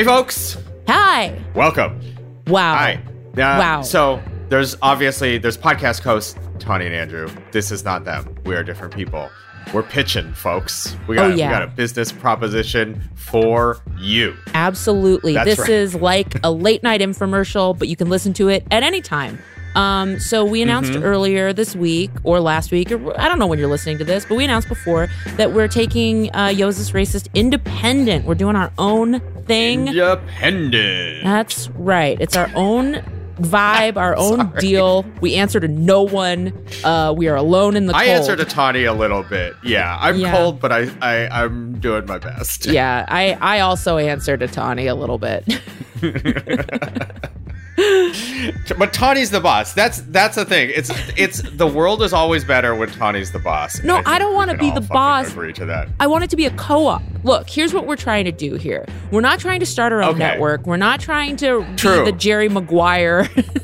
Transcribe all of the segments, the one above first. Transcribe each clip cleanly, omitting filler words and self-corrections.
Hey, folks. Hi. Welcome. Wow. Hi. Wow. So there's podcast hosts, Tawny and Andrew. This is not them. We are different people. We're pitching, folks. We got a business proposition for you. Absolutely. That's this right. is like a late night infomercial, but you can listen to it at any time. So we announced earlier this week or last week, or I don't know when you're listening to this, but we announced before that we're taking Yo's Racist independent. We're doing our own thing. Independent. That's right. It's our own vibe, our own deal. We answer to no one. We are alone in the cold. I answer to Tawny a little bit. Yeah, I'm cold, but I'm doing my best. Yeah, I also answer to Tawny a little bit. But Tawny's the boss. That's the thing. It's the world is always better when Tawny's the boss. No, I don't want to be the boss. Agree to that. I want it to be a co-op. Look, here's what we're trying to do here. We're not trying to start our own network. We're not trying to be the Jerry Maguire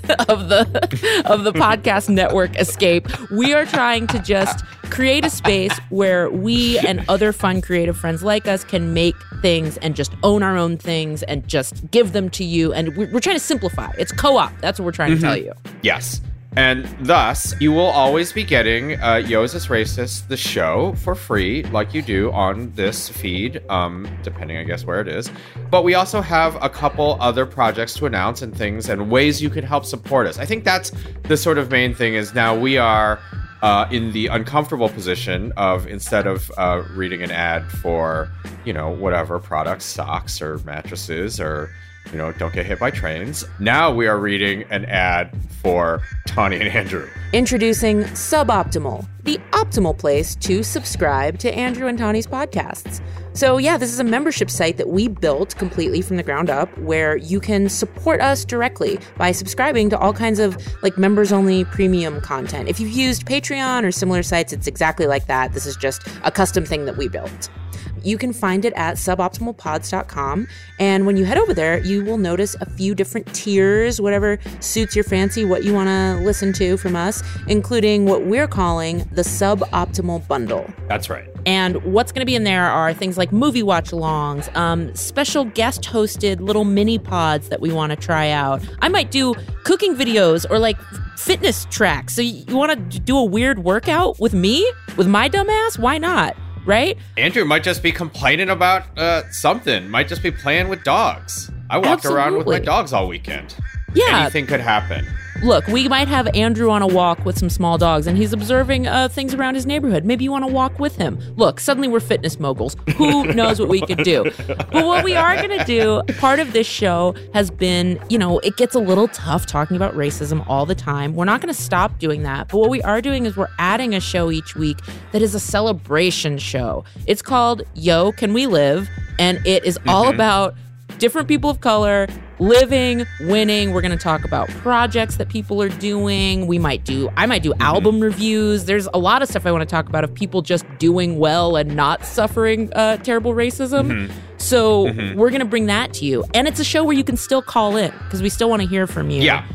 of the podcast network escape. We are trying to just create a space where we and other fun creative friends like us can make things and just own our own things and just give them to you. And we're trying to simplify. It's co-op. That's what we're trying to tell you. Yes. And thus, you will always be getting Yo's Racist, the show, for free, like you do on this feed, depending, I guess, where it is. But we also have a couple other projects to announce and things and ways you can help support us. I think that's the sort of main thing is now we are in the uncomfortable position of instead of reading an ad for, whatever products, socks or mattresses or don't get hit by trains. Now we are reading an ad for Tawny and Andrew. Introducing Suboptimal, the optimal place to subscribe to Andrew and Tawny's podcasts. So yeah, this is a membership site that we built completely from the ground up where you can support us directly by subscribing to all kinds of members-only premium content. If you've used Patreon or similar sites, it's exactly like that. This is just a custom thing that we built. You can find it at suboptimalpods.com. And when you head over there, you will notice a few different tiers, whatever suits your fancy, what you want to listen to from us, including what we're calling the Suboptimal Bundle. That's right. And what's going to be in there are things like movie watch-alongs, special guest-hosted little mini pods that we want to try out. I might do cooking videos or fitness tracks. So you want to do a weird workout with me? With my dumb ass? Why not? Right? Andrew might just be complaining about something. Might just be playing with dogs. I walked around with my dogs all weekend. Yeah. Anything could happen. Look, we might have Andrew on a walk with some small dogs, and he's observing things around his neighborhood. Maybe you want to walk with him. Look, suddenly we're fitness moguls. Who knows what we could do? But what we are going to do, part of this show has been, it gets a little tough talking about racism all the time. We're not going to stop doing that. But what we are doing is we're adding a show each week that is a celebration show. It's called Yo, Can We Live? And it is all about different people of color living, winning. We're going to talk about projects that people are doing. I might do album reviews. There's a lot of stuff I want to talk about of people just doing well and not suffering terrible racism. So we're going to bring that to you. And it's a show where you can still call in because we still want to hear from you. Yeah.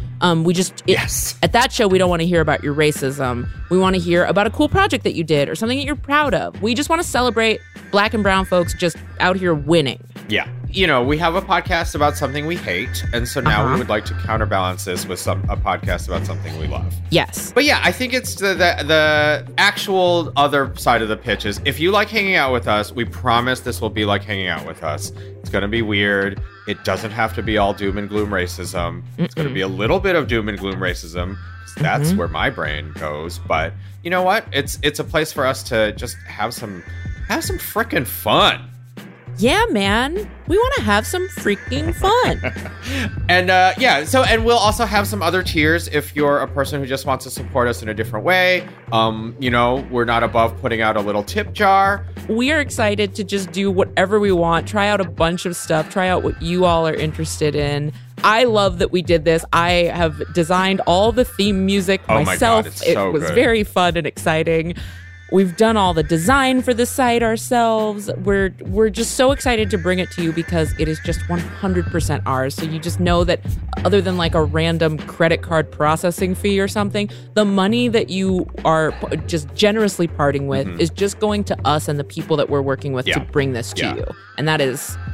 At that show, we don't want to hear about your racism. We want to hear about a cool project that you did or something that you're proud of. We just want to celebrate Black and brown folks just out here winning. Yeah. We have a podcast about something we hate, and so now we would like to counterbalance this with a podcast about something we love. Yes. But yeah, I think it's the actual other side of the pitch is if you like hanging out with us, we promise this will be like hanging out with us. It's going to be weird. It doesn't have to be all doom and gloom racism. It's going to be a little bit of doom and gloom racism. That's where my brain goes. But you know what? It's a place for us to just have some frickin' fun. Yeah, man. We want to have some freaking fun. And and we'll also have some other tiers if you're a person who just wants to support us in a different way. We're not above putting out a little tip jar. We are excited to just do whatever we want, try out a bunch of stuff, try out what you all are interested in. I love that we did this. I have designed all the theme music myself. My God, it's so it was good. Very fun and exciting. We've done all the design for the site ourselves. We're just so excited to bring it to you because it is just 100% ours. So you just know that other than a random credit card processing fee or something, the money that you are just generously parting with is just going to us and the people that we're working with to bring this to you. And that is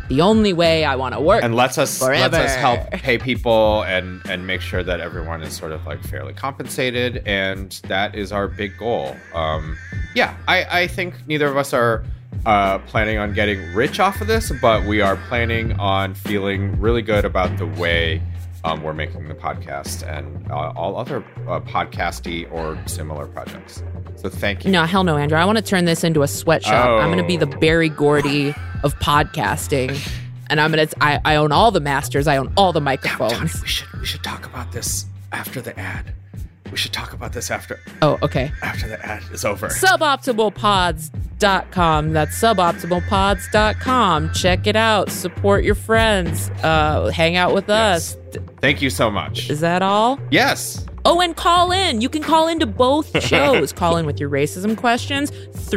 the only way I want to work. And lets us forever. help pay people and make sure that everyone is sort of like fairly compensated. And that is our big goal. I think neither of us are planning on getting rich off of this, but we are planning on feeling really good about the way we're making the podcast and all other podcasty or similar projects. So thank you. No, hell no, Andrew. I want to turn this into a sweatshop. Oh. I'm going to be the Barry Gordy of podcasting. And I own all the masters. I own all the microphones. Tony, we should talk about this after the ad. We should talk about this after. Oh, okay. After the ad is over. Suboptimalpods.com. That's suboptimalpods.com. Check it out. Support your friends. Hang out with us. Thank you so much. Is that all? Yes. Oh, and call in. You can call into both shows. Call in with your racism questions.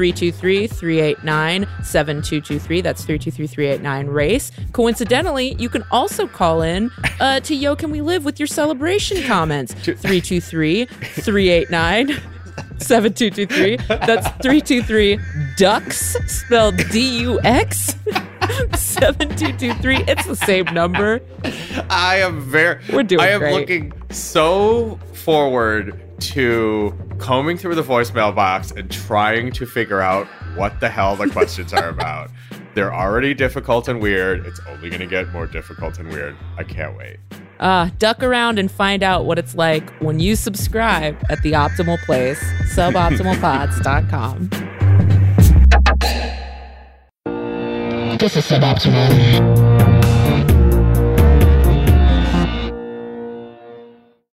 323-389-7223. That's 323-389-RACE. Coincidentally, you can also call in to Yo Can We Live with your celebration comments. 323-389-7223. That's 323-DUX, spelled D-U-X. 7223. It's the same number. We're doing great. Looking so forward to combing through the voicemail box and trying to figure out what the hell the questions are about. They're already difficult and weird. It's only going to get more difficult and weird. I can't wait. Duck around and find out what it's like when you subscribe at the optimal place, suboptimalpods.com. This is Suboptimal.